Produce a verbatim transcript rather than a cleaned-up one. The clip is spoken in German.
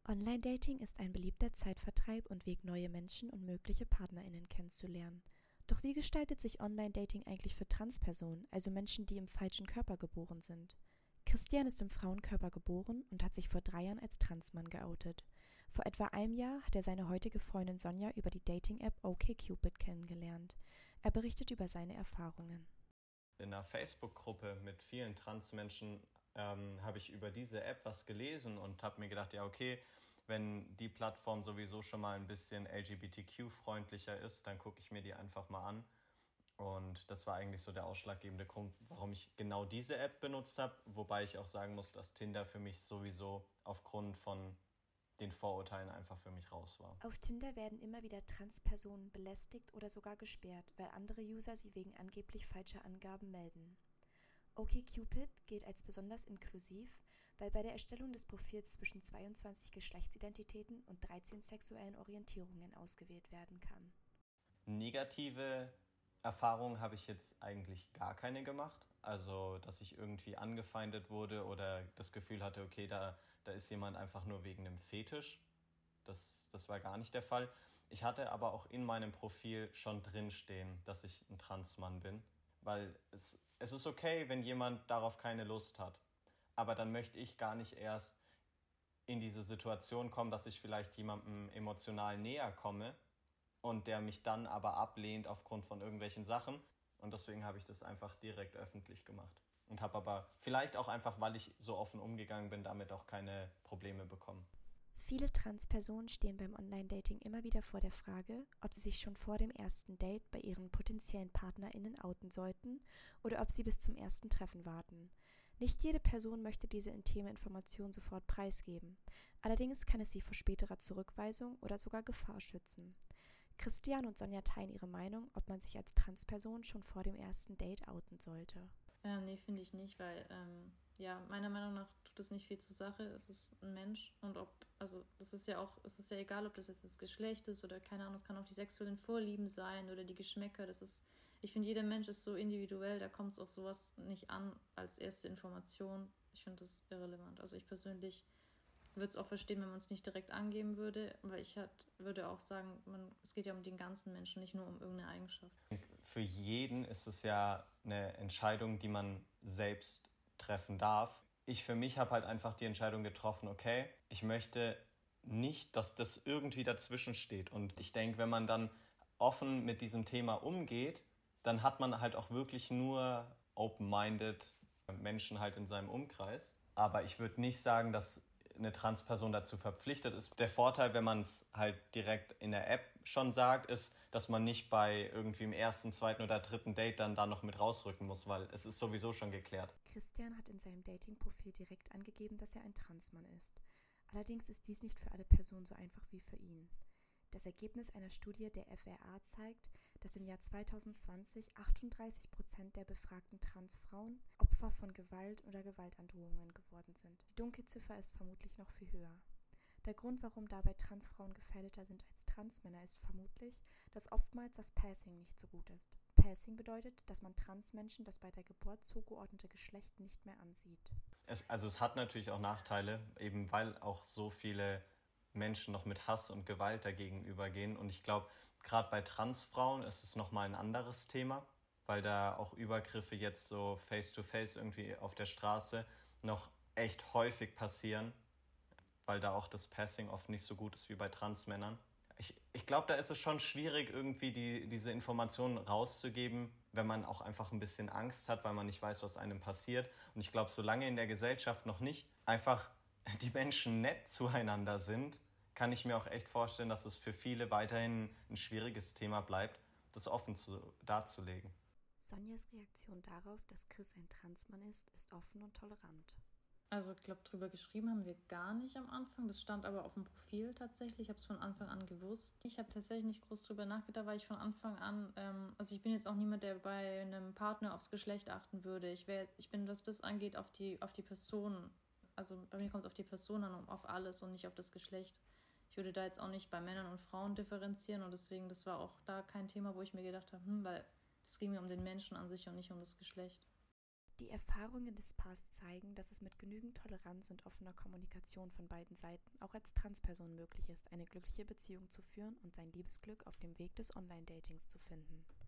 Online-Dating ist ein beliebter Zeitvertreib und Weg, neue Menschen und mögliche PartnerInnen kennenzulernen. Doch wie gestaltet sich Online-Dating eigentlich für Transpersonen, also Menschen, die im falschen Körper geboren sind? Christian ist im Frauenkörper geboren und hat sich vor drei Jahren als Transmann geoutet. Vor etwa einem Jahr hat er seine heutige Freundin Sonja über die Dating-App OkCupid kennengelernt. Er berichtet über seine Erfahrungen. In einer Facebook-Gruppe mit vielen Transmenschen ähm, habe ich über diese App was gelesen und habe mir gedacht, ja okay, wenn die Plattform sowieso schon mal ein bisschen L G B T Q-freundlicher ist, dann gucke ich mir die einfach mal an. Und das war eigentlich so der ausschlaggebende Grund, warum ich genau diese App benutzt habe. Wobei ich auch sagen muss, dass Tinder für mich sowieso aufgrund von den Vorurteilen einfach für mich raus war. Auf Tinder werden immer wieder Transpersonen belästigt oder sogar gesperrt, weil andere User sie wegen angeblich falscher Angaben melden. OkCupid gilt als besonders inklusiv, weil bei der Erstellung des Profils zwischen zweiundzwanzig Geschlechtsidentitäten und dreizehn sexuellen Orientierungen ausgewählt werden kann. Negative Erfahrungen habe ich jetzt eigentlich gar keine gemacht. Also, dass ich irgendwie angefeindet wurde oder das Gefühl hatte, okay, da, da ist jemand einfach nur wegen einem Fetisch. Das, das war gar nicht der Fall. Ich hatte aber auch in meinem Profil schon drinstehen, dass ich ein Transmann bin. Weil es, es ist okay, wenn jemand darauf keine Lust hat. Aber dann möchte ich gar nicht erst in diese Situation kommen, dass ich vielleicht jemandem emotional näher komme und der mich dann aber ablehnt aufgrund von irgendwelchen Sachen. Und deswegen habe ich das einfach direkt öffentlich gemacht. Und habe aber vielleicht auch einfach, weil ich so offen umgegangen bin, damit auch keine Probleme bekommen. Viele Transpersonen stehen beim Online-Dating immer wieder vor der Frage, ob sie sich schon vor dem ersten Date bei ihren potenziellen PartnerInnen outen sollten oder ob sie bis zum ersten Treffen warten. Nicht jede Person möchte diese intime Information sofort preisgeben. Allerdings kann es sie vor späterer Zurückweisung oder sogar Gefahr schützen. Christian und Sonja teilen ihre Meinung, ob man sich als Transperson schon vor dem ersten Date outen sollte. Ähm, nee, finde ich nicht, weil, ähm, ja, meiner Meinung nach tut es nicht viel zur Sache. Es ist ein Mensch und ob, also, das ist ja auch, es ist ja egal, ob das jetzt das Geschlecht ist oder keine Ahnung, es kann auch die sexuellen Vorlieben sein oder die Geschmäcker. Das ist, ich finde, jeder Mensch ist so individuell, da kommt es auf sowas nicht an als erste Information. Ich finde das irrelevant. Also, ich persönlich würde es auch verstehen, wenn man es nicht direkt angeben würde, weil ich halt, würde auch sagen, man, es geht ja um den ganzen Menschen, nicht nur um irgendeine Eigenschaft. Für jeden ist es ja eine Entscheidung, die man selbst treffen darf. Ich für mich habe halt einfach die Entscheidung getroffen, okay, ich möchte nicht, dass das irgendwie dazwischen steht. Und ich denke, wenn man dann offen mit diesem Thema umgeht, dann hat man halt auch wirklich nur open-minded Menschen halt in seinem Umkreis. Aber ich würde nicht sagen, dass eine Transperson dazu verpflichtet ist. Der Vorteil, wenn man es halt direkt in der App schon sagt, ist, dass man nicht bei irgendwie im ersten, zweiten oder dritten Date dann da noch mit rausrücken muss, weil es ist sowieso schon geklärt. Christian hat in seinem Dating-Profil direkt angegeben, dass er ein Transmann ist. Allerdings ist dies nicht für alle Personen so einfach wie für ihn. Das Ergebnis einer Studie der F R A zeigt, dass im Jahr zweitausendzwanzig achtunddreißig Prozent der befragten Transfrauen Opfer von Gewalt oder Gewaltandrohungen geworden sind. Die Dunkelziffer ist vermutlich noch viel höher. Der Grund, warum dabei Transfrauen gefährdeter sind als Transmänner, ist vermutlich, dass oftmals das Passing nicht so gut ist. Passing bedeutet, dass man Transmenschen das bei der Geburt zugeordnete Geschlecht nicht mehr ansieht. Es, also es hat natürlich auch Nachteile, eben weil auch so viele Menschen noch mit Hass und Gewalt dagegen übergehen. Und ich glaube, gerade bei Transfrauen ist es nochmal ein anderes Thema, weil da auch Übergriffe jetzt so face-to-face irgendwie auf der Straße noch echt häufig passieren, weil da auch das Passing oft nicht so gut ist wie bei Transmännern. Ich, ich glaube, da ist es schon schwierig, irgendwie die, diese Informationen rauszugeben, wenn man auch einfach ein bisschen Angst hat, weil man nicht weiß, was einem passiert. Und ich glaube, solange in der Gesellschaft noch nicht einfach die Menschen nett zueinander sind, kann ich mir auch echt vorstellen, dass es für viele weiterhin ein schwieriges Thema bleibt, das offen zu, darzulegen. Sonjas Reaktion darauf, dass Chris ein Transmann ist, ist offen und tolerant. Also ich glaube, drüber geschrieben haben wir gar nicht am Anfang. Das stand aber auf dem Profil tatsächlich. Ich habe es von Anfang an gewusst. Ich habe tatsächlich nicht groß drüber nachgedacht, weil ich von Anfang an, ähm, also ich bin jetzt auch niemand, der bei einem Partner aufs Geschlecht achten würde. Ich, wär, ich bin, was das angeht, auf die, auf die Person. Also bei mir kommt es auf die Person an, auf alles und nicht auf das Geschlecht. Ich würde da jetzt auch nicht bei Männern und Frauen differenzieren und deswegen, das war auch da kein Thema, wo ich mir gedacht habe, hm, weil das ging mir um den Menschen an sich und nicht um das Geschlecht. Die Erfahrungen des Paars zeigen, dass es mit genügend Toleranz und offener Kommunikation von beiden Seiten auch als Transperson möglich ist, eine glückliche Beziehung zu führen und sein Liebesglück auf dem Weg des Online-Datings zu finden.